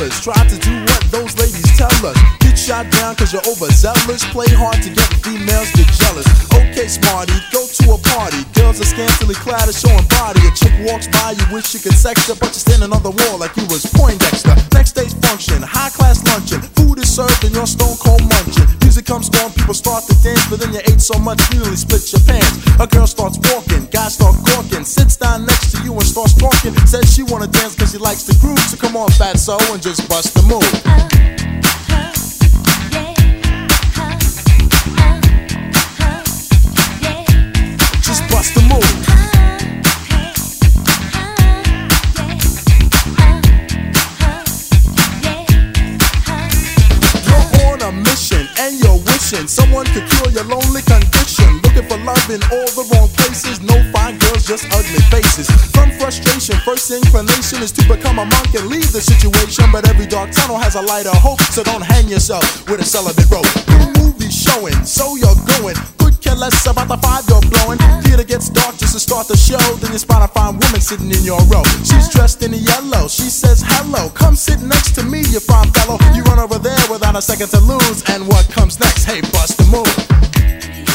fellas try to do what those ladies tell us. Get shot down cause you're overzealous. Play hard to get females get jealous. Okay, smarty, go to a party. Girls are scantily clad and showing body. A chick walks by, you wish you could sex her, but you're standing on the wall like you was Poindexter. Next day's function, high class luncheon. Food is served and you're stone cold munching. Music comes on, people start to dance, but then you ate so much you nearly split your pants. A girl starts walking, guys start gawking, sits down next to you and starts talking. Says she wanna dance cause she likes the groove, so come on fatso and just bust the move. Just bust the move. You're on a mission and you're wishing someone could cure your lonely condition. Looking for love in all the wrong places. No fine girls, just ugly faces. From frustration, first inclination is to become a monk and leave the situation. But every dark tunnel has a light of hope, so don't hang yourself with a celibate rope. New movie showing, so you're going. Could care less about the fire you're blowing. Theater gets dark just to start the show. Then you spot a fine woman sitting in your row. She's dressed in yellow, she says hello. Come sit next to me, you fine fellow. You run over there without a second to lose. And what comes next? Hey, bust the move.